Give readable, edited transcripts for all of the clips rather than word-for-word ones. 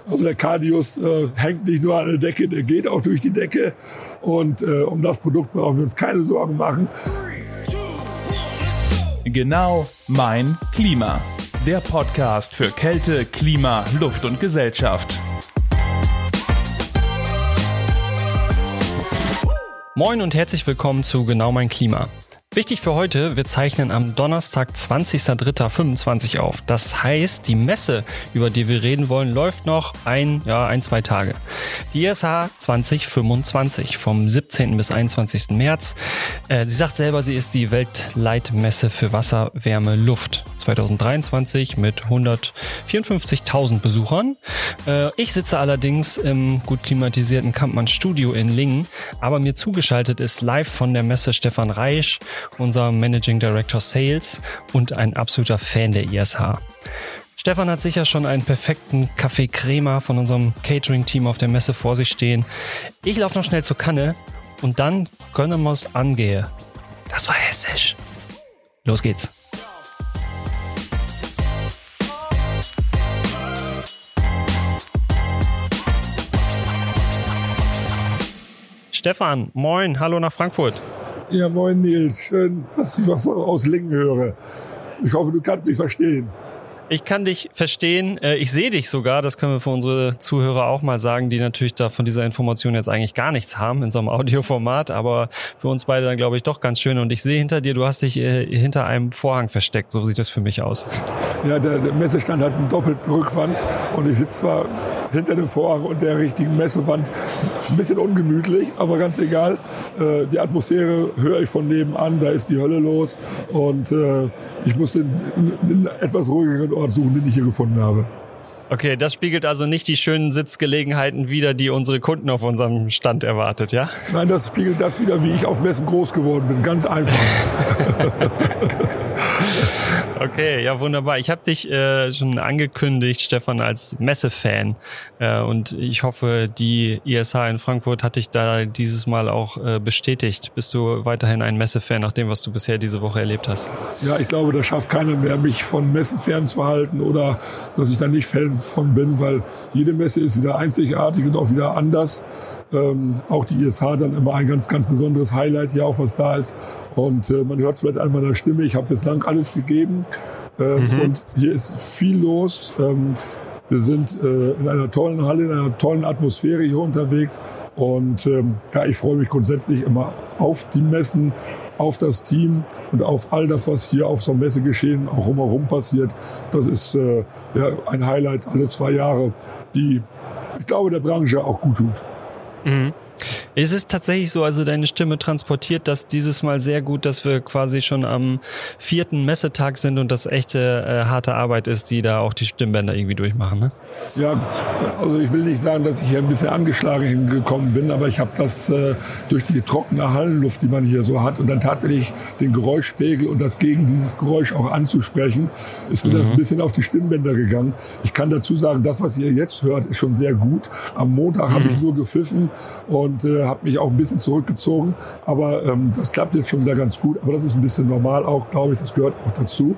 Also der Cardius hängt nicht nur an der Decke, der geht auch durch die Decke. Und um das Produkt brauchen wir uns keine Sorgen machen. Genau mein Klima. Der Podcast für Kälte, Klima, Luft und Gesellschaft. Moin und herzlich willkommen zu Genau mein Klima. Wichtig für heute, wir zeichnen am Donnerstag, 20.03.25 auf. Das heißt, die Messe, über die wir reden wollen, läuft noch zwei Tage. Die ISH 2025 vom 17. bis 21. März. Sie sagt selber, sie ist die Weltleitmesse für Wasser, Wärme, Luft 2023 mit 154.000 Besuchern. Ich sitze allerdings im gut klimatisierten Kampmann Studio in Lingen, aber mir zugeschaltet ist live von der Messe Stefan Reisch, unser Managing Director Sales und ein absoluter Fan der ISH. Stefan hat sicher schon einen perfekten Kaffee Crema von unserem Catering-Team auf der Messe vor sich stehen. Ich laufe noch schnell zur Kanne und dann können wir's angehen. Das war hessisch. Los geht's. Stefan, moin, hallo nach Frankfurt. Ja, moin Nils, schön, dass ich was aus Lingen höre. Ich hoffe, du kannst mich verstehen. Ich kann dich verstehen, ich sehe dich sogar, das können wir für unsere Zuhörer auch mal sagen, die natürlich da von dieser Information jetzt eigentlich gar nichts haben in so einem Audioformat, aber für uns beide dann glaube ich doch ganz schön. Und ich sehe hinter dir, du hast dich hinter einem Vorhang versteckt, so sieht das für mich aus. Ja, der Messestand hat eine doppelte Rückwand und ich sitze zwar hinter dem Vorhang und der richtigen Messewand, ein bisschen ungemütlich, aber ganz egal. Die Atmosphäre höre ich von nebenan, da ist die Hölle los und ich musste einen etwas ruhigeren Ort suchen, den ich hier gefunden habe. Okay, das spiegelt also nicht die schönen Sitzgelegenheiten wider, die unsere Kunden auf unserem Stand erwartet, ja? Nein, das spiegelt das wider, wie ich auf Messen groß geworden bin. Ganz einfach. Okay, ja wunderbar. Ich habe dich schon angekündigt, Stefan, als Messefan. Und ich hoffe, die ISH in Frankfurt hat dich da dieses Mal auch bestätigt. Bist du weiterhin ein Messefan nach dem, was du bisher diese Woche erlebt hast? Ja, ich glaube, das schafft keiner mehr, mich von Messen fernzuhalten oder dass ich da nicht Fan von bin, weil jede Messe ist wieder einzigartig und auch wieder anders. Auch die ISH dann immer ein ganz, ganz besonderes Highlight, ja auch was da ist. Und man hört es vielleicht an meiner Stimme, ich habe bislang alles gegeben. Und hier ist viel los. Wir sind in einer tollen Halle, in einer tollen Atmosphäre hier unterwegs. Und ich freue mich grundsätzlich immer auf die Messen, auf das Team und auf all das, was hier auf so einem Messegeschehen auch rumherum passiert. Das ist ein Highlight alle 2 Jahre, die, ich glaube, der Branche auch gut tut. Mhm. Es ist tatsächlich so, also deine Stimme transportiert das dieses Mal sehr gut, dass wir quasi schon am 4. Messetag sind und das echte harte Arbeit ist, die da auch die Stimmbänder irgendwie durchmachen, ne? Ja, also ich will nicht sagen, dass ich hier ein bisschen angeschlagen hingekommen bin, aber ich habe das durch die trockene Hallenluft, die man hier so hat und dann tatsächlich den Geräuschpegel und das gegen dieses Geräusch auch anzusprechen, ist mir das ein bisschen auf die Stimmbänder gegangen. Ich kann dazu sagen, das, was ihr jetzt hört, ist schon sehr gut. Am Montag habe ich nur gepfiffen und habe mich auch ein bisschen zurückgezogen, aber das klappt jetzt schon wieder ganz gut. Aber das ist ein bisschen normal auch, glaube ich, das gehört auch dazu.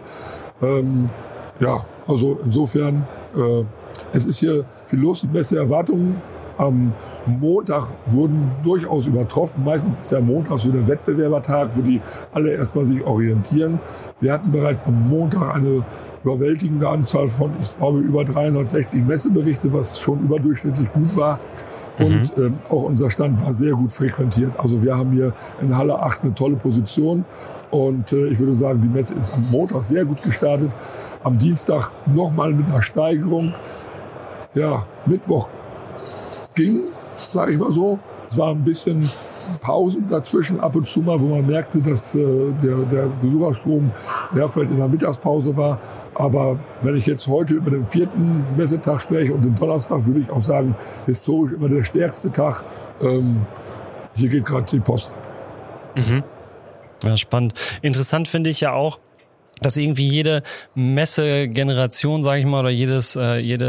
Also insofern, es ist hier viel los, die Messeerwartungen am Montag wurden durchaus übertroffen. Meistens ist der Montag so der Wettbewerbertag, wo die alle erstmal sich orientieren. Wir hatten bereits am Montag eine überwältigende Anzahl von, ich glaube, über 360 Messeberichte, was schon überdurchschnittlich gut war. Und auch unser Stand war sehr gut frequentiert. Also wir haben hier in Halle 8 eine tolle Position. Und ich würde sagen, die Messe ist am Montag sehr gut gestartet. Am Dienstag nochmal mit einer Steigerung. Ja, Mittwoch ging, sage ich mal so. Es war ein bisschen Pausen dazwischen ab und zu mal, wo man merkte, dass der Besucherstrom vielleicht in der Mittagspause war. Aber wenn ich jetzt heute über den 4. Messetag spreche und den Donnerstag, würde ich auch sagen, historisch immer der stärkste Tag. Hier geht gerade die Post ab. Mhm. Ja, spannend. Interessant finde ich ja auch, dass irgendwie jede Messegeneration, sage ich mal, oder jede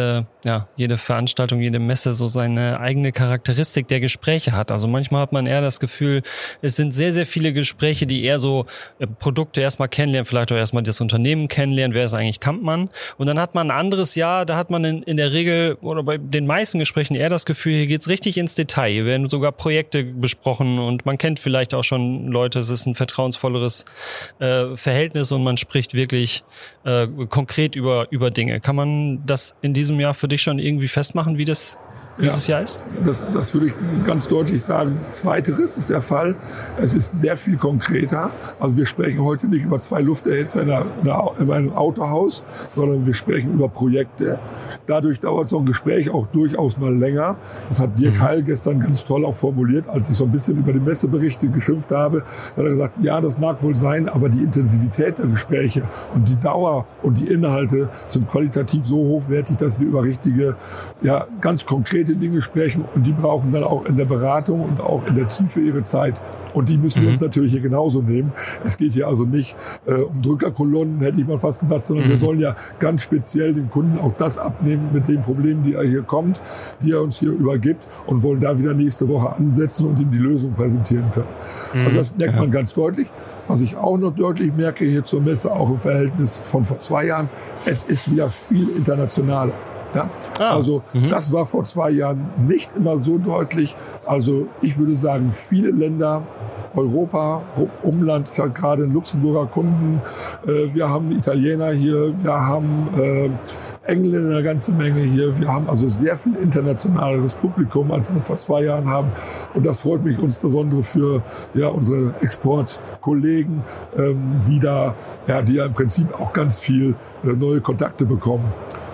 jede Veranstaltung, jede Messe so seine eigene Charakteristik der Gespräche hat. Also manchmal hat man eher das Gefühl, es sind sehr, sehr viele Gespräche, die eher so Produkte erstmal kennenlernen, vielleicht auch erstmal das Unternehmen kennenlernen, wer ist eigentlich Kampmann. Und dann hat man ein anderes Jahr, da hat man in der Regel oder bei den meisten Gesprächen eher das Gefühl, hier geht's richtig ins Detail. Hier werden sogar Projekte besprochen und man kennt vielleicht auch schon Leute, es ist ein vertrauensvolleres Verhältnis und man spricht wirklich konkret über Dinge. Kann man das in diesem Jahr für dich schon irgendwie festmachen, wie das dieses Jahr ist? Das würde ich ganz deutlich sagen. Zweiteres ist der Fall. Es ist sehr viel konkreter. Also wir sprechen heute nicht über 2 Lufterhitzer in einem Autohaus, sondern wir sprechen über Projekte. Dadurch dauert so ein Gespräch auch durchaus mal länger. Das hat Dirk Heil gestern ganz toll auch formuliert, als ich so ein bisschen über die Messeberichte geschimpft habe. Da hat er gesagt, ja, das mag wohl sein, aber die Intensivität der Gespräche und die Dauer und die Inhalte sind qualitativ so hochwertig, dass wir über richtige, ganz konkrete Dinge sprechen und die brauchen dann auch in der Beratung und auch in der Tiefe ihre Zeit. Und die müssen wir uns natürlich hier genauso nehmen. Es geht hier also nicht um Drückerkolonnen, hätte ich mal fast gesagt, sondern wir sollen ja ganz speziell dem Kunden auch das abnehmen mit den Problemen, die er hier kommt, die er uns hier übergibt und wollen da wieder nächste Woche ansetzen und ihm die Lösung präsentieren können. Also das merkt man ganz deutlich. Was ich auch noch deutlich merke hier zur Messe, auch im Verhältnis von vor 2 Jahren, es ist wieder viel internationaler. Ja? Also das war vor 2 Jahren nicht immer so deutlich. Also ich würde sagen, viele Länder, Europa, Umland, ich habe gerade einen Luxemburger Kunden, wir haben Italiener hier, wir haben Engländer eine ganze Menge hier. Wir haben also sehr viel internationaleres Publikum, als wir das vor 2 Jahren haben. Und das freut mich insbesondere für unsere Exportkollegen, die ja im Prinzip auch ganz viel neue Kontakte bekommen.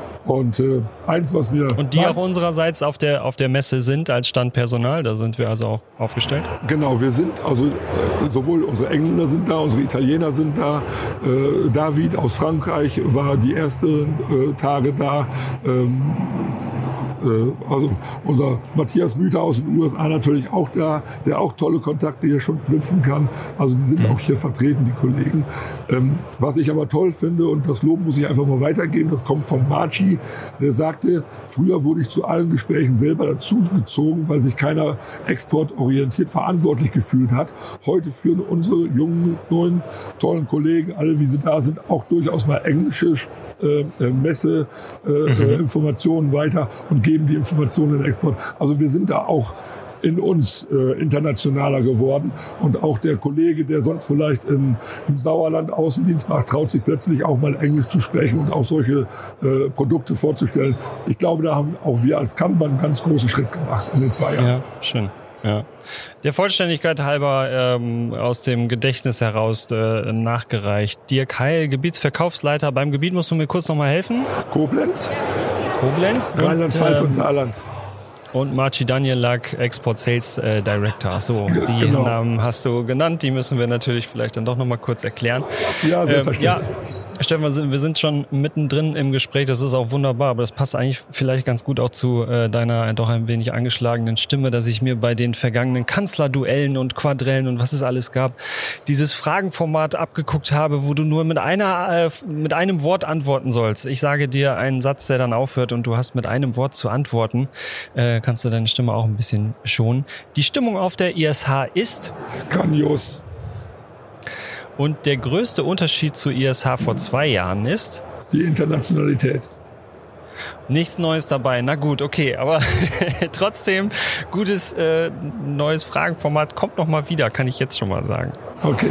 Und eins, was mir... Und die auch unsererseits auf der Messe sind als Standpersonal, da sind wir also auch aufgestellt? Genau, wir sind, also sowohl unsere Engländer sind da, unsere Italiener sind da. David aus Frankreich war die ersten Tage da. Also unser Matthias Müther aus den USA natürlich auch da, der auch tolle Kontakte hier schon knüpfen kann. Also die sind auch hier vertreten, die Kollegen. Was ich aber toll finde, und das Lob muss ich einfach mal weitergeben, das kommt von Marci, der sagte, früher wurde ich zu allen Gesprächen selber dazu gezogen, weil sich keiner exportorientiert verantwortlich gefühlt hat. Heute führen unsere jungen, neuen, tollen Kollegen, alle wie sie da sind, auch durchaus mal englische Informationen weiter und geben die Informationen in den Export. Also wir sind da auch in uns internationaler geworden. Und auch der Kollege, der sonst vielleicht im Sauerland Außendienst macht, traut sich plötzlich auch mal Englisch zu sprechen und auch solche Produkte vorzustellen. Ich glaube, da haben auch wir als Kampmann einen ganz großen Schritt gemacht in den 2 Jahren. Ja, schön. Ja. Der Vollständigkeit halber aus dem Gedächtnis heraus nachgereicht. Dirk Heil, Gebietsverkaufsleiter. Beim Gebiet musst du mir kurz nochmal helfen. Koblenz, Rheinland-Pfalz und Saarland. Und Marci Danielak, Export Sales Director. So, die Namen hast du genannt. Die müssen wir natürlich vielleicht dann doch nochmal kurz erklären. Ja, selbstverständlich. Stefan, wir sind schon mittendrin im Gespräch, das ist auch wunderbar, aber das passt eigentlich vielleicht ganz gut auch zu deiner doch ein wenig angeschlagenen Stimme, dass ich mir bei den vergangenen Kanzlerduellen und Quadrellen und was es alles gab, dieses Fragenformat abgeguckt habe, wo du nur mit einem Wort antworten sollst. Ich sage dir einen Satz, der dann aufhört und du hast mit einem Wort zu antworten, kannst du deine Stimme auch ein bisschen schonen. Die Stimmung auf der ISH ist? Grandios. Und der größte Unterschied zur ISH vor 2 Jahren ist? Die Internationalität. Nichts Neues dabei. Na gut, okay, aber trotzdem gutes neues Fragenformat kommt noch mal wieder, kann ich jetzt schon mal sagen. Okay.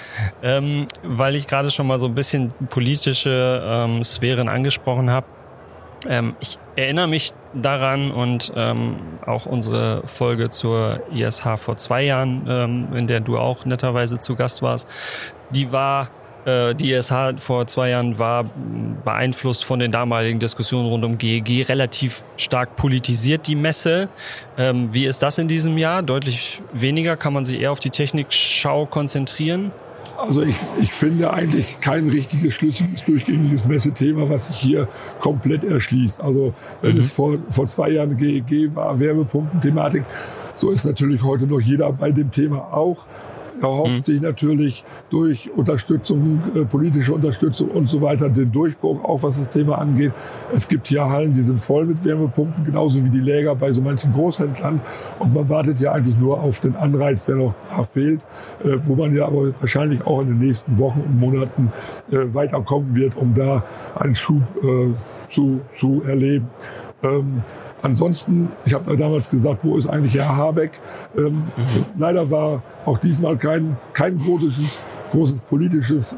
Weil ich gerade schon mal so ein bisschen politische Sphären angesprochen habe. Ich erinnere mich daran und auch unsere Folge zur ISH vor 2 Jahren, in der du auch netterweise zu Gast warst, die ISH vor 2 Jahren war beeinflusst von den damaligen Diskussionen rund um GEG, relativ stark politisiert, die Messe. Wie ist das in diesem Jahr? Deutlich weniger? Kann man sich eher auf die Technikschau konzentrieren? Also ich finde eigentlich kein richtiges, schlüssiges, durchgängiges Messethema, was sich hier komplett erschließt. Also wenn es vor 2 Jahren GEG war, Wärmepumpen-Thematik, so ist natürlich heute noch jeder bei dem Thema auch. erhofft sich natürlich durch Unterstützung, politische Unterstützung und so weiter den Durchbruch, auch was das Thema angeht. Es gibt hier Hallen, die sind voll mit Wärmepumpen, genauso wie die Läger bei so manchen Großhändlern. Und man wartet ja eigentlich nur auf den Anreiz, der noch fehlt, wo man ja aber wahrscheinlich auch in den nächsten Wochen und Monaten weiterkommen wird, um da einen Schub zu erleben. Ansonsten, ich habe damals gesagt, wo ist eigentlich Herr Habeck? Leider war auch diesmal kein großes politisches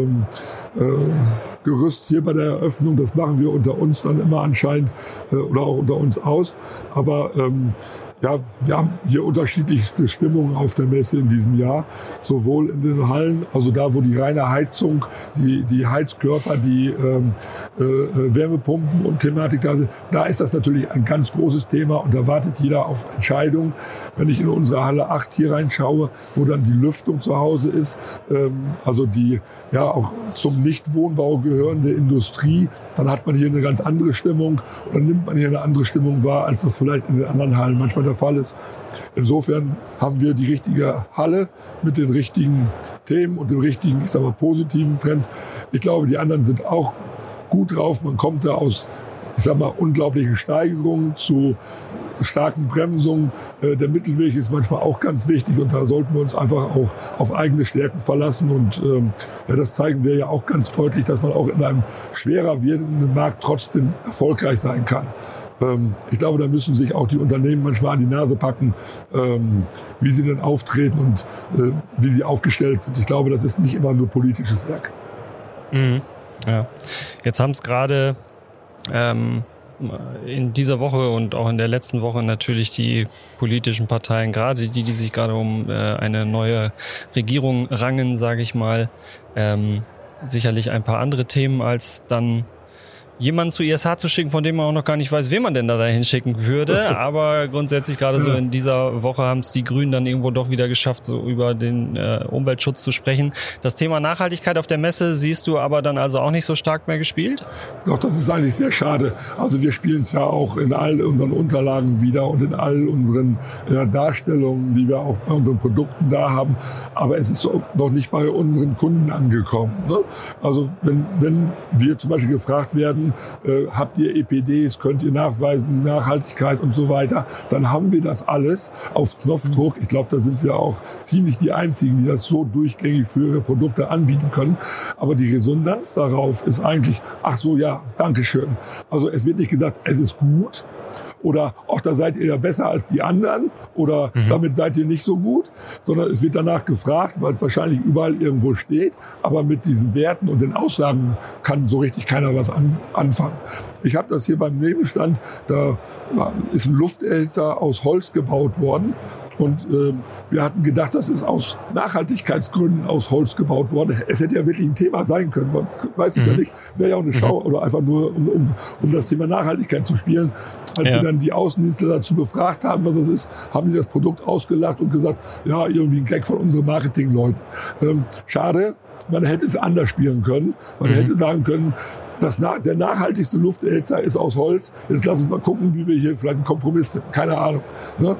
Gerüst hier bei der Eröffnung. Das machen wir unter uns dann immer anscheinend oder auch unter uns aus. Aber ja, wir haben hier unterschiedlichste Stimmungen auf der Messe in diesem Jahr. Sowohl in den Hallen, also da, wo die reine Heizung, die Heizkörper, die Wärmepumpen und Thematik da sind, da ist das natürlich ein ganz großes Thema und da wartet jeder auf Entscheidungen. Wenn ich in unsere Halle 8 hier reinschaue, wo dann die Lüftung zu Hause ist, also die ja auch zum Nichtwohnbau gehörende Industrie, dann hat man hier eine ganz andere Stimmung und dann nimmt man hier eine andere Stimmung wahr, als das vielleicht in den anderen Hallen manchmal der Fall ist. Insofern haben wir die richtige Halle mit den richtigen Themen und den richtigen, ich sag mal, positiven Trends. Ich glaube, die anderen sind auch gut drauf. Man kommt da aus, ich sag mal, unglaublichen Steigerungen zu starken Bremsungen. Der Mittelweg ist manchmal auch ganz wichtig und da sollten wir uns einfach auch auf eigene Stärken verlassen und ja, das zeigen wir ja auch ganz deutlich, dass man auch in einem schwerer werdenden Markt trotzdem erfolgreich sein kann. Ich glaube, da müssen sich auch die Unternehmen manchmal an die Nase packen, wie sie denn auftreten und wie sie aufgestellt sind. Ich glaube, das ist nicht immer nur politisches Werk. Mhm. Ja. Jetzt haben es gerade in dieser Woche und auch in der letzten Woche natürlich die politischen Parteien, gerade die sich gerade um eine neue Regierung rangen, sage ich mal, sicherlich ein paar andere Themen als dann jemanden zu ISH zu schicken, von dem man auch noch gar nicht weiß, wen man denn da dahin schicken würde. Aber grundsätzlich gerade so in dieser Woche haben es die Grünen dann irgendwo doch wieder geschafft, so über den Umweltschutz zu sprechen. Das Thema Nachhaltigkeit auf der Messe siehst du aber dann also auch nicht so stark mehr gespielt? Doch, das ist eigentlich sehr schade. Also wir spielen es ja auch in all unseren Unterlagen wieder und in all unseren Darstellungen, die wir auch bei unseren Produkten da haben. Aber es ist noch nicht bei unseren Kunden angekommen. Ne? Also wenn wir zum Beispiel gefragt werden, habt ihr EPDs, könnt ihr nachweisen, Nachhaltigkeit und so weiter, dann haben wir das alles auf Knopfdruck. Ich glaube, da sind wir auch ziemlich die Einzigen, die das so durchgängig für ihre Produkte anbieten können. Aber die Resonanz darauf ist eigentlich, ach so, ja, Dankeschön. Also es wird nicht gesagt, es ist gut, oder auch da seid ihr ja besser als die anderen oder damit seid ihr nicht so gut, sondern es wird danach gefragt, weil es wahrscheinlich überall irgendwo steht, aber mit diesen Werten und den Aussagen kann so richtig keiner was anfangen. Ich habe das hier beim Nebenstand, da ist ein Lufterhitzer aus Holz gebaut worden. Und wir hatten gedacht, das ist aus Nachhaltigkeitsgründen aus Holz gebaut worden. Es hätte ja wirklich ein Thema sein können. Man weiß es ja nicht. Wäre ja auch eine Schau oder einfach nur, um das Thema Nachhaltigkeit zu spielen. Als wir dann die Außendienstler dazu befragt haben, was das ist, haben die das Produkt ausgelacht und gesagt, ja, irgendwie ein Gag von unseren Marketingleuten. Schade. Man hätte es anders spielen können. Man hätte sagen können, der nachhaltigste Lufterhitzer ist aus Holz. Jetzt lass uns mal gucken, wie wir hier vielleicht einen Kompromiss finden. Keine Ahnung. Ne?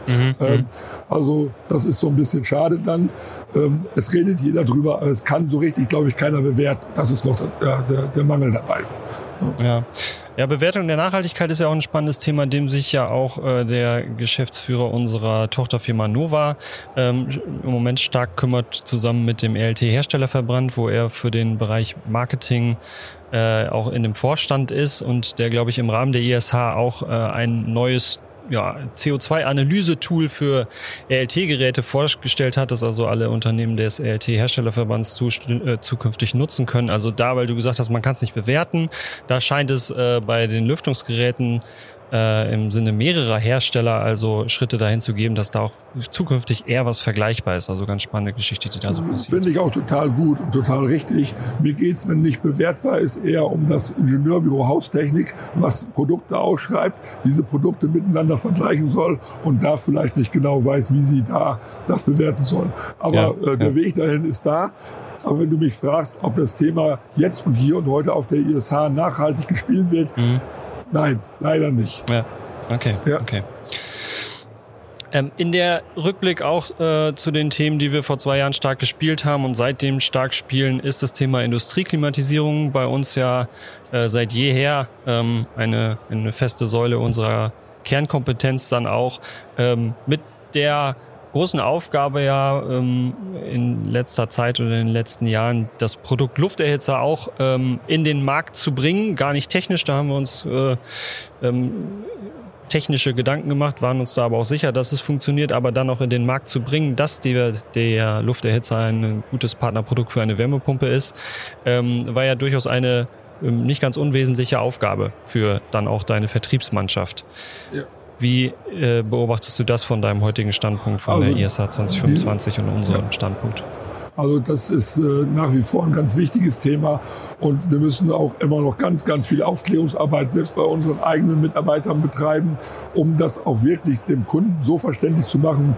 Also das ist so ein bisschen schade dann. Es redet jeder drüber, aber es kann so richtig, glaube ich, keiner bewerten. Das ist noch der Mangel dabei. Ja. Ja, Bewertung der Nachhaltigkeit ist ja auch ein spannendes Thema, dem sich ja auch der Geschäftsführer unserer Tochterfirma Nova im Moment stark kümmert, zusammen mit dem ELT-Herstellerverband, wo er für den Bereich Marketing auch in dem Vorstand ist und der, glaube ich, im Rahmen der ISH auch ein neues CO2-Analyse-Tool für ELT-Geräte vorgestellt hat, das also alle Unternehmen des ELT-Herstellerverbands zukünftig nutzen können. Also da, weil du gesagt hast, man kann es nicht bewerten, da scheint es bei den Lüftungsgeräten im Sinne mehrerer Hersteller also Schritte dahin zu geben, dass da auch zukünftig eher was vergleichbar ist. Also ganz spannende Geschichte, die da so passiert. Finde ich auch total gut und total richtig. Mir geht's, wenn nicht bewertbar ist, eher um das Ingenieurbüro Haustechnik, was Produkte ausschreibt, diese Produkte miteinander vergleichen soll und da vielleicht nicht genau weiß, wie sie da das bewerten soll. Aber der Weg dahin ist da. Aber wenn du mich fragst, ob das Thema jetzt und hier und heute auf der ISH nachhaltig gespielt wird, nein, leider nicht. Ja, okay. Ja. Okay. In der Rückblick auch zu den Themen, die wir vor 2 Jahren stark gespielt haben und seitdem stark spielen, ist das Thema Industrieklimatisierung bei uns ja seit jeher eine feste Säule unserer Kernkompetenz dann auch, mit der großen Aufgabe ja in letzter Zeit oder in den letzten Jahren das Produkt Lufterhitzer auch in den Markt zu bringen. Gar nicht technisch, da haben wir uns technische Gedanken gemacht, waren uns da aber auch sicher, dass es funktioniert, aber dann auch in den Markt zu bringen, dass der Lufterhitzer ein gutes Partnerprodukt für eine Wärmepumpe ist, war ja durchaus eine nicht ganz unwesentliche Aufgabe für dann auch deine Vertriebsmannschaft. Ja. Wie beobachtest du das von deinem heutigen Standpunkt, von der ISH 2025 und unserem Standpunkt? Also das ist nach wie vor ein ganz wichtiges Thema und wir müssen auch immer noch ganz, ganz viel Aufklärungsarbeit selbst bei unseren eigenen Mitarbeitern betreiben, um das auch wirklich dem Kunden so verständlich zu machen,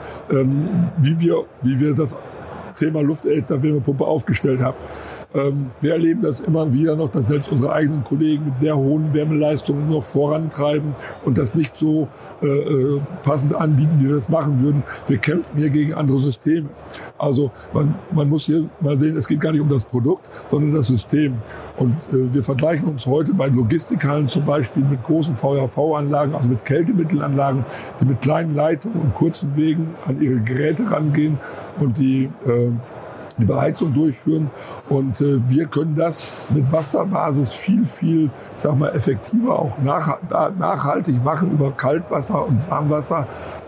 wie wir das Thema Lufterhitzer Wärmepumpe aufgestellt haben. Wir erleben das immer wieder noch, dass selbst unsere eigenen Kollegen mit sehr hohen Wärmeleistungen noch vorantreiben und das nicht so passend anbieten, wie wir das machen würden. Wir kämpfen hier gegen andere Systeme. Also man muss hier mal sehen, es geht gar nicht um das Produkt, sondern das System. Und wir vergleichen uns heute bei Logistikhallen zum Beispiel mit großen VHV-Anlagen, also mit Kältemittelanlagen, die mit kleinen Leitungen und kurzen Wegen an ihre Geräte rangehen und die Beheizung durchführen. Und wir können das mit Wasserbasis viel, ich sag mal, effektiver auch nachhaltig machen über Kaltwasser und Warmwasser.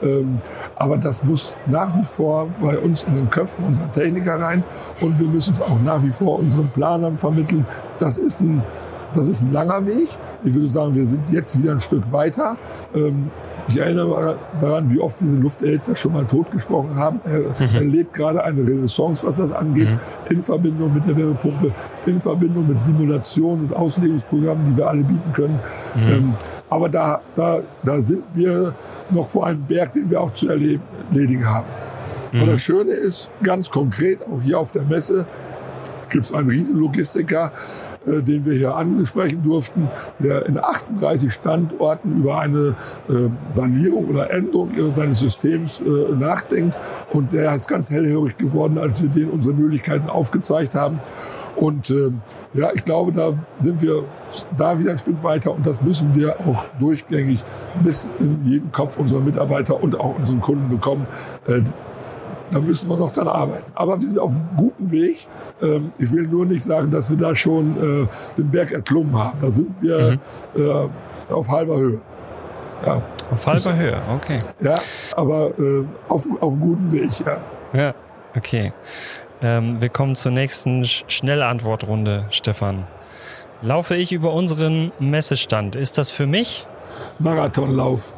Aber das muss nach wie vor bei uns in den Köpfen unserer Techniker rein. Und wir müssen es auch nach wie vor unseren Planern vermitteln. Das ist ein langer Weg. Ich würde sagen, wir sind jetzt wieder ein Stück weiter. Ich erinnere daran, wie oft wir den Lufterhitzer schon mal totgesprochen haben. Er erlebt gerade eine Renaissance, was das angeht, in Verbindung mit der Wärmepumpe, in Verbindung mit Simulationen und Auslegungsprogrammen, die wir alle bieten können. Aber da sind wir noch vor einem Berg, den wir auch zu erledigen haben. Und das Schöne ist, ganz konkret, auch hier auf der Messe gibt es einen Riesenlogistiker, den wir hier ansprechen durften, der in 38 Standorten über eine Sanierung oder Änderung seines Systems nachdenkt. Und der ist ganz hellhörig geworden, als wir denen unsere Möglichkeiten aufgezeigt haben. Und ich glaube, da sind wir da wieder ein Stück weiter und das müssen wir auch durchgängig bis in jeden Kopf unserer Mitarbeiter und auch unseren Kunden bekommen. Da müssen wir noch dran arbeiten. Aber wir sind auf einem guten Weg. Ich will nur nicht sagen, dass wir da schon den Berg erklommen haben. Da sind wir auf halber Höhe. Ja. Auf halber Höhe, okay. Ja, aber auf einem guten Weg, ja. Ja, okay. Wir kommen zur nächsten Schnellantwortrunde, Stefan. Laufe ich über unseren Messestand? Ist das für mich? Marathonlauf.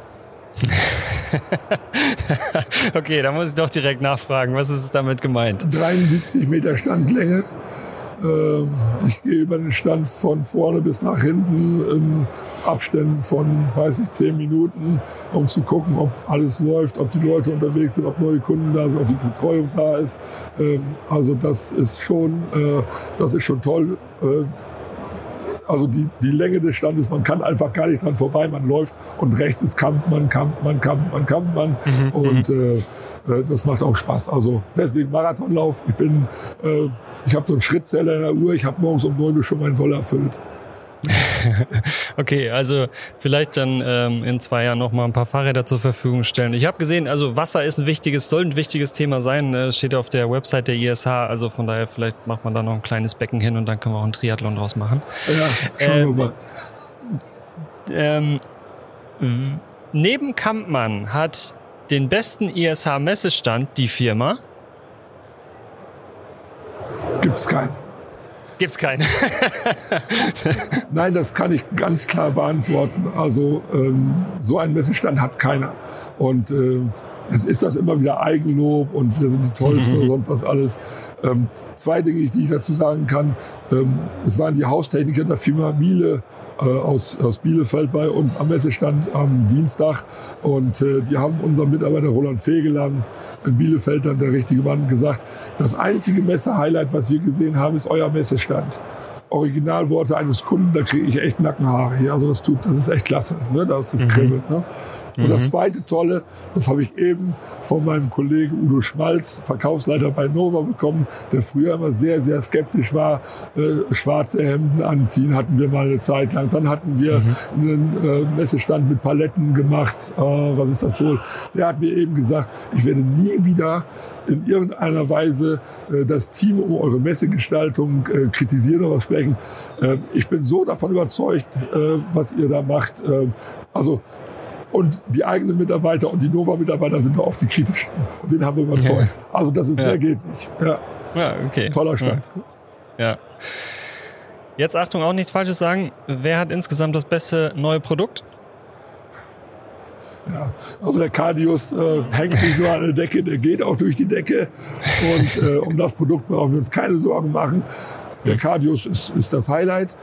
Okay, da muss ich doch direkt nachfragen. Was ist damit gemeint? 73 Meter Standlänge. Ich gehe über den Stand von vorne bis nach hinten in Abständen von, 10 Minuten, um zu gucken, ob alles läuft, ob die Leute unterwegs sind, ob neue Kunden da sind, ob die Betreuung da ist. Also das ist schon toll. Also die Länge des Standes, man kann einfach gar nicht dran vorbei, man läuft und rechts ist Kampfmann. Und das macht auch Spaß. Also deswegen Marathonlauf. Ich habe so einen Schrittzähler in der Uhr, ich habe morgens um 9 Uhr schon meinen Soll erfüllt. Okay, also vielleicht dann in 2 Jahren noch mal ein paar Fahrräder zur Verfügung stellen. Ich habe gesehen, also Wasser ist soll ein wichtiges Thema sein. Steht auf der Website der ISH. Also von daher vielleicht macht man da noch ein kleines Becken hin und dann können wir auch einen Triathlon draus machen. Ja, schauen wir mal. Neben Kampmann hat den besten ISH-Messestand die Firma. Gibt's keinen. Gibt's keinen. Nein, das kann ich ganz klar beantworten. Also so einen Messestand hat keiner. Und jetzt ist das immer wieder Eigenlob und wir sind die Tollsten und sonst was alles. 2 Dinge, die ich dazu sagen kann. Es waren die Haustechniker der Firma Miele aus Bielefeld bei uns am Messestand am Dienstag. Und die haben unserem Mitarbeiter Roland Fegeland in Bielefeld dann der richtige Mann gesagt, das einzige Messe-Highlight, was wir gesehen haben, ist euer Messestand. Originalworte eines Kunden, da kriege ich echt Nackenhaare hier. Also das ist echt klasse, ne? Da ist das Kribbeln. Ne? Und das zweite Tolle, das habe ich eben von meinem Kollegen Udo Schmalz, Verkaufsleiter bei Nova, bekommen, der früher immer sehr, sehr skeptisch war. Schwarze Hemden anziehen hatten wir mal eine Zeit lang. Dann hatten wir einen Messestand mit Paletten gemacht. Was ist das wohl? Der hat mir eben gesagt, ich werde nie wieder in irgendeiner Weise das Team um eure Messegestaltung kritisieren oder sprechen. Ich bin so davon überzeugt, was ihr da macht. Und die eigenen Mitarbeiter und die Nova-Mitarbeiter sind da oft die kritischen. Und den haben wir überzeugt. Also das ist mehr geht nicht. Ja, okay. Toller Stand. Ja. Jetzt Achtung, auch nichts Falsches sagen. Wer hat insgesamt das beste neue Produkt? Ja, also der Cardius hängt nicht nur an der Decke, der geht auch durch die Decke. Und um das Produkt brauchen wir uns keine Sorgen machen. Der Cardius ist das Highlight.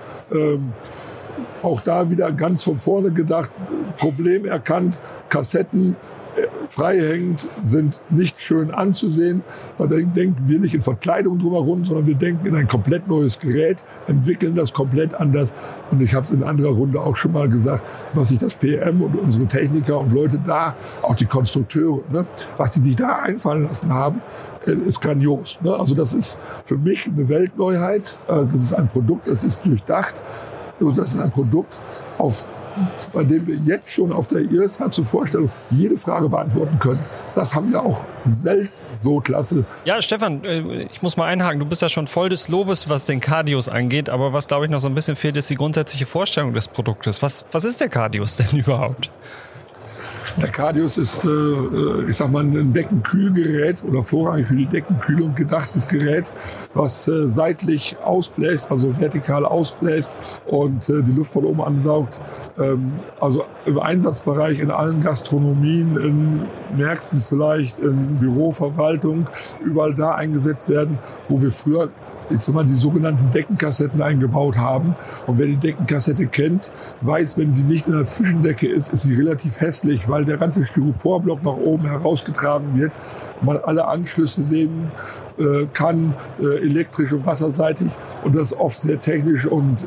Auch da wieder ganz von vorne gedacht, Problem erkannt, Kassetten freihängend sind nicht schön anzusehen. Da denken wir nicht in Verkleidung drumherum, sondern wir denken in ein komplett neues Gerät, entwickeln das komplett anders. Und ich habe es in anderer Runde auch schon mal gesagt, was sich das PM und unsere Techniker und Leute da, auch die Konstrukteure, ne, was die sich da einfallen lassen haben, ist grandios. Ne? Also das ist für mich eine Weltneuheit. Das ist ein Produkt, das ist durchdacht. Also das ist ein Produkt, bei dem wir jetzt schon auf der IRSH zur Vorstellung jede Frage beantworten können. Das haben wir auch selten so klasse. Ja, Stefan, ich muss mal einhaken. Du bist ja schon voll des Lobes, was den Cardius angeht. Aber was, glaube ich, noch so ein bisschen fehlt, ist die grundsätzliche Vorstellung des Produktes. Was ist der Cardius denn überhaupt? Der Cardius ist, ich sag mal, ein Deckenkühlgerät oder vorrangig für die Deckenkühlung gedachtes Gerät, was seitlich ausbläst, also vertikal ausbläst und die Luft von oben ansaugt. Also im Einsatzbereich in allen Gastronomien, in Märkten vielleicht, in Büroverwaltung, überall da eingesetzt werden, wo wir früher die sogenannten Deckenkassetten eingebaut haben. Und wer die Deckenkassette kennt, weiß, wenn sie nicht in der Zwischendecke ist sie relativ hässlich, weil der ganze Styroporblock nach oben herausgetragen wird. Man alle Anschlüsse sehen kann, elektrisch und wasserseitig. Und das oft sehr technisch und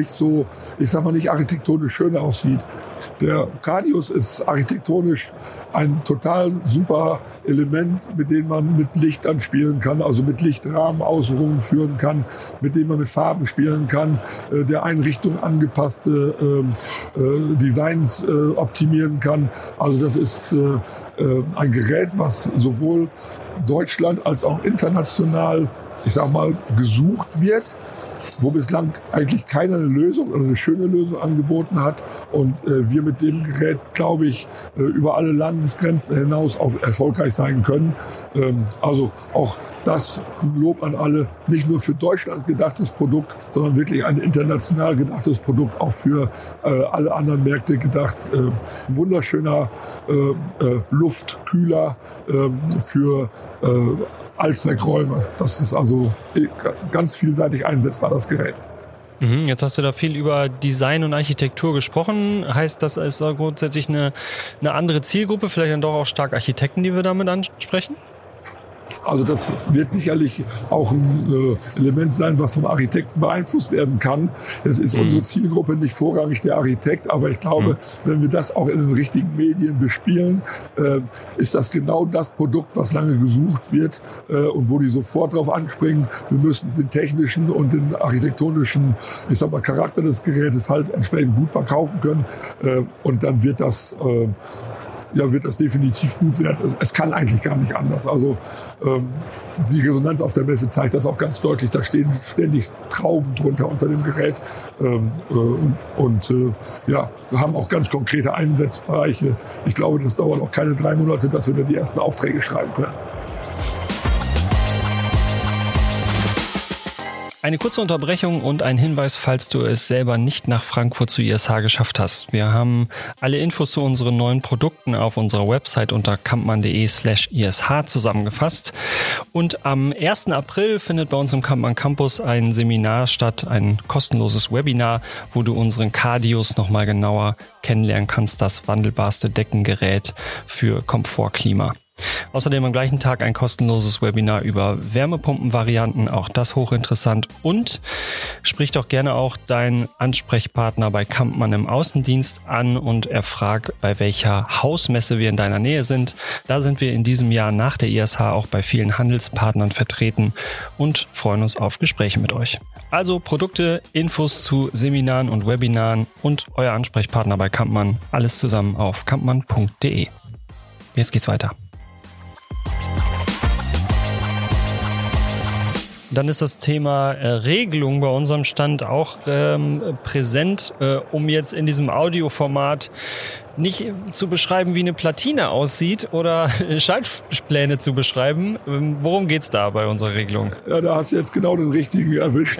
nicht architektonisch schön aussieht. Der Cardius ist architektonisch ein total super Element, mit dem man mit Licht anspielen kann, also mit Lichtrahmen Ausführungen führen kann, mit dem man mit Farben spielen kann, der Einrichtung angepasste Designs optimieren kann. Also das ist ein Gerät, was sowohl Deutschland als auch international, ich sag mal, gesucht wird, wo bislang eigentlich keiner eine Lösung oder eine schöne Lösung angeboten hat. Und wir mit dem Gerät, glaube ich, über alle Landesgrenzen hinaus auch erfolgreich sein können. Also auch das Lob an alle, nicht nur für Deutschland gedachtes Produkt, sondern wirklich ein international gedachtes Produkt, auch für alle anderen Märkte gedacht. Ein wunderschöner Luftkühler für Allzweckräume. Das ist also ganz vielseitig einsetzbar, das Gerät. Jetzt hast du da viel über Design und Architektur gesprochen. Heißt, das ist grundsätzlich eine andere Zielgruppe, vielleicht dann doch auch stark Architekten, die wir damit ansprechen? Also das wird sicherlich auch ein Element sein, was vom Architekten beeinflusst werden kann. Es ist unsere Zielgruppe nicht vorrangig der Architekt, aber ich glaube, wenn wir das auch in den richtigen Medien bespielen, ist das genau das Produkt, was lange gesucht wird und wo die sofort drauf anspringen. Wir müssen den technischen und den architektonischen, Charakter des Gerätes halt entsprechend gut verkaufen können und dann wird das definitiv gut werden. Es kann eigentlich gar nicht anders. Also die Resonanz auf der Messe zeigt das auch ganz deutlich. Da stehen ständig Trauben drunter unter dem Gerät. Wir haben auch ganz konkrete Einsatzbereiche. Ich glaube, das dauert auch keine 3 Monate, dass wir da die ersten Aufträge schreiben können. Eine kurze Unterbrechung und ein Hinweis, falls du es selber nicht nach Frankfurt zu ISH geschafft hast. Wir haben alle Infos zu unseren neuen Produkten auf unserer Website unter kampmann.de/ISH zusammengefasst. Und am 1. April findet bei uns im Kampmann Campus ein Seminar statt, ein kostenloses Webinar, wo du unseren Cardius nochmal genauer kennenlernen kannst, das wandelbarste Deckengerät für Komfort, Klima. Außerdem am gleichen Tag ein kostenloses Webinar über Wärmepumpenvarianten, auch das hochinteressant. Und sprich doch gerne auch deinen Ansprechpartner bei Kampmann im Außendienst an und erfrag, bei welcher Hausmesse wir in deiner Nähe sind. Da sind wir in diesem Jahr nach der ISH auch bei vielen Handelspartnern vertreten und freuen uns auf Gespräche mit euch. Also Produkte, Infos zu Seminaren und Webinaren und euer Ansprechpartner bei Kampmann. Alles zusammen auf kampmann.de. Jetzt geht's weiter. Dann ist das Thema Regelung bei unserem Stand auch präsent, um jetzt in diesem Audioformat nicht zu beschreiben, wie eine Platine aussieht oder Schaltpläne zu beschreiben. Worum geht's da bei unserer Regelung? Ja, da hast du jetzt genau den richtigen erwischt.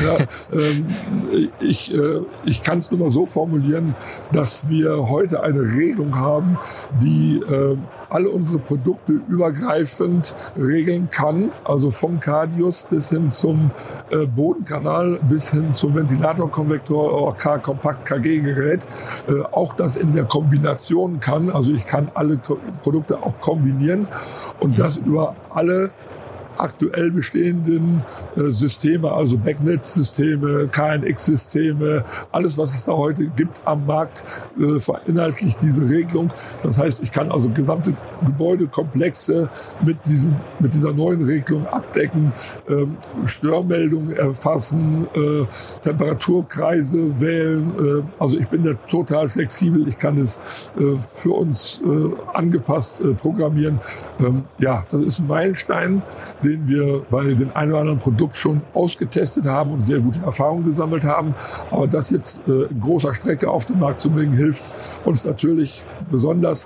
Ich kann es nur mal so formulieren, dass wir heute eine Regelung haben, die alle unsere Produkte übergreifend regeln kann, also vom Cardius bis hin zum Bodenkanal, bis hin zum Ventilatorkonvektor oder Kompakt-KG-Gerät, auch das in der Kombination kann. Also ich kann alle Produkte auch kombinieren und das über alle aktuell bestehenden Systeme, also Backnet-Systeme, KNX-Systeme, alles, was es da heute gibt am Markt, verinhaltlicht diese Regelung. Das heißt, ich kann also gesamte Gebäudekomplexe mit dieser neuen Regelung abdecken, Störmeldungen erfassen, Temperaturkreise wählen. Also ich bin da total flexibel. Ich kann es für uns angepasst programmieren. Ja, das ist ein Meilenstein, den wir bei den ein oder anderen Produkt schon ausgetestet haben und sehr gute Erfahrungen gesammelt haben. Aber das jetzt in großer Strecke auf den Markt zu bringen, hilft uns natürlich besonders.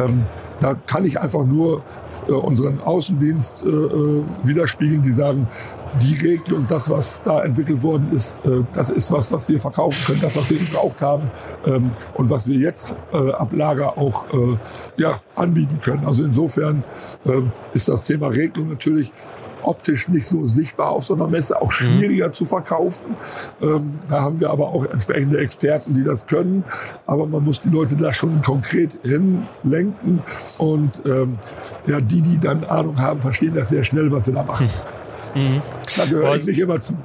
Da kann ich einfach nur unseren Außendienst widerspiegeln, die sagen, die Regelung, das, was da entwickelt worden ist, das ist was wir verkaufen können, das, was wir gebraucht haben und was wir jetzt ab Lager auch anbieten können. Also insofern ist das Thema Regelung natürlich optisch nicht so sichtbar auf so einer Messe, auch schwieriger zu verkaufen. Da haben wir aber auch entsprechende Experten, die das können. Aber man muss die Leute da schon konkret hinlenken. Und die dann Ahnung haben, verstehen das sehr schnell, was wir da machen. Da gehöre ich nicht immer zu.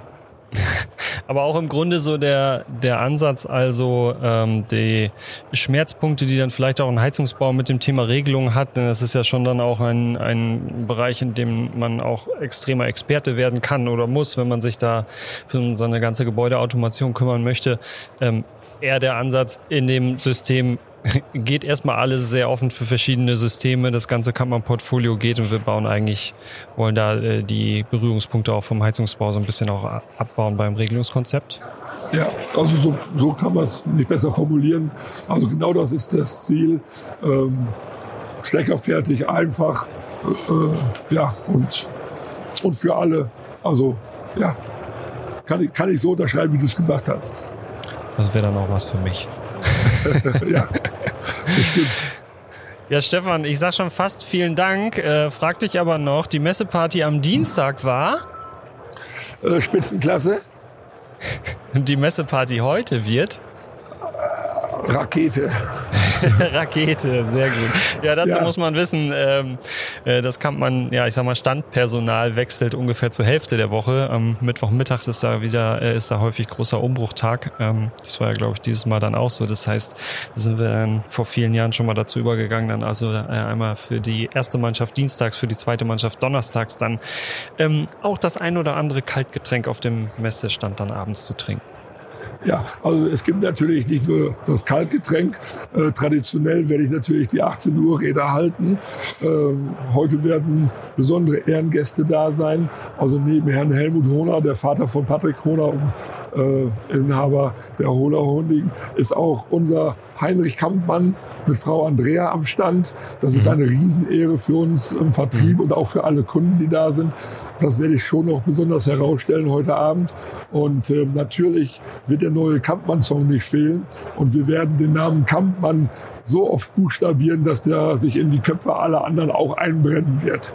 Aber auch im Grunde so der Ansatz, also die Schmerzpunkte, die dann vielleicht auch ein Heizungsbau mit dem Thema Regelung hat, denn das ist ja schon dann auch ein Bereich, in dem man auch extremer Experte werden kann oder muss, wenn man sich da für seine ganze Gebäudeautomation kümmern möchte. Eher der Ansatz in dem System geht erstmal alles sehr offen für verschiedene Systeme. Das ganze Kampmann-Portfolio geht und wir wollen da die Berührungspunkte auch vom Heizungsbau so ein bisschen auch abbauen beim Regelungskonzept. Ja, also so kann man es nicht besser formulieren. Also genau das ist das Ziel. Steckerfertig, einfach, und für alle. Also ja, kann ich so unterschreiben, wie du es gesagt hast. Das wäre dann auch was für mich. Ja, bestimmt. Ja, Stefan, ich sag schon fast vielen Dank. Frag dich aber noch, die Messeparty am Dienstag war? Spitzenklasse. Und die Messeparty heute wird? Rakete. Rakete, sehr gut. Ja, dazu muss man wissen, das Kampmann, Standpersonal wechselt ungefähr zur Hälfte der Woche. Am Mittwochmittag ist da häufig großer Umbruchtag. Das war ja, glaube ich, dieses Mal dann auch so. Das heißt, da sind wir dann vor vielen Jahren schon mal dazu übergegangen, dann also einmal für die erste Mannschaft dienstags, für die zweite Mannschaft donnerstags dann auch das ein oder andere Kaltgetränk auf dem Messestand dann abends zu trinken. Ja, also es gibt natürlich nicht nur das Kaltgetränk. Traditionell werde ich natürlich die 18 Uhr Rede halten. Heute werden besondere Ehrengäste da sein. Also neben Herrn Helmut Hohner, der Vater von Patrick Hohner und Inhaber der Hohler Holding, ist auch unser Heinrich Kampmann mit Frau Andrea am Stand. Das ist eine Riesenehre für uns im Vertrieb und auch für alle Kunden, die da sind. Das werde ich schon noch besonders herausstellen heute Abend. Und natürlich wird der neue Kampmann-Song nicht fehlen. Und wir werden den Namen Kampmann so oft buchstabieren, dass der sich in die Köpfe aller anderen auch einbrennen wird.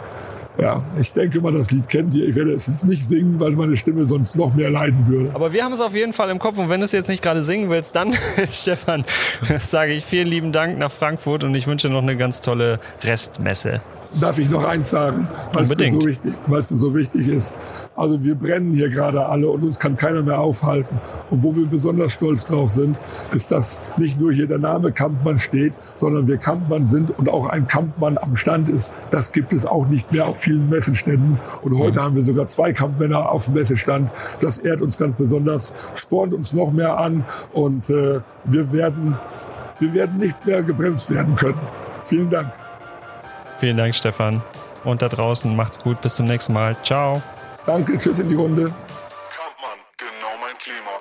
Ja, ich denke mal, das Lied kennt ihr. Ich werde es jetzt nicht singen, weil meine Stimme sonst noch mehr leiden würde. Aber wir haben es auf jeden Fall im Kopf. Und wenn du es jetzt nicht gerade singen willst, dann, Stefan, sage ich vielen lieben Dank nach Frankfurt und ich wünsche noch eine ganz tolle Restmesse. Darf ich noch eins sagen, weil es mir so wichtig ist. Also wir brennen hier gerade alle und uns kann keiner mehr aufhalten. Und wo wir besonders stolz drauf sind, ist, dass nicht nur hier der Name Kampmann steht, sondern wir Kampmann sind und auch ein Kampmann am Stand ist. Das gibt es auch nicht mehr auf vielen Messeständen. Und heute haben wir sogar 2 Kampmänner auf dem Messestand. Das ehrt uns ganz besonders, spornt uns noch mehr an und wir werden nicht mehr gebremst werden können. Vielen Dank. Vielen Dank, Stefan. Und da draußen, macht's gut. Bis zum nächsten Mal. Ciao. Danke, tschüss in die Runde. Kampmann, genau mein Klima.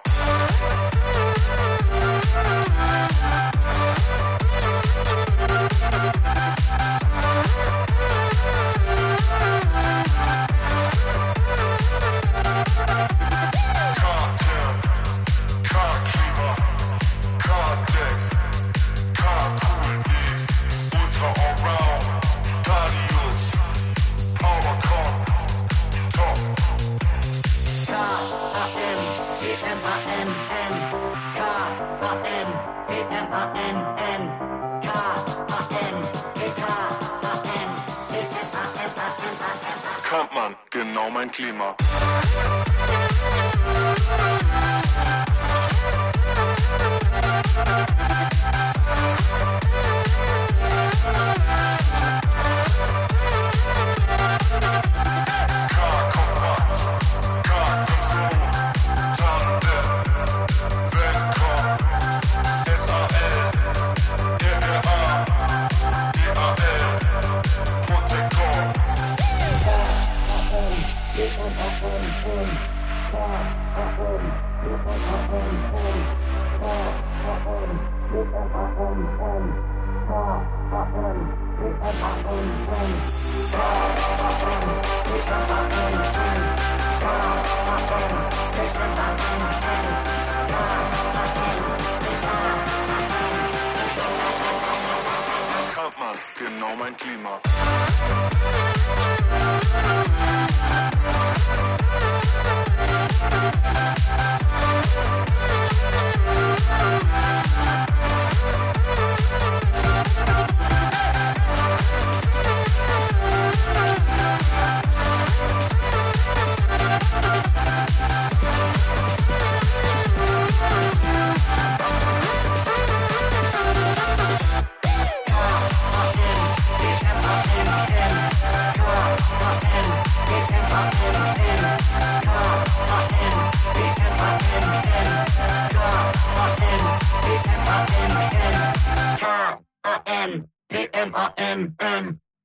Kampmann, genau mein Klima. Kampmann, genau mein Klima. Kampmann.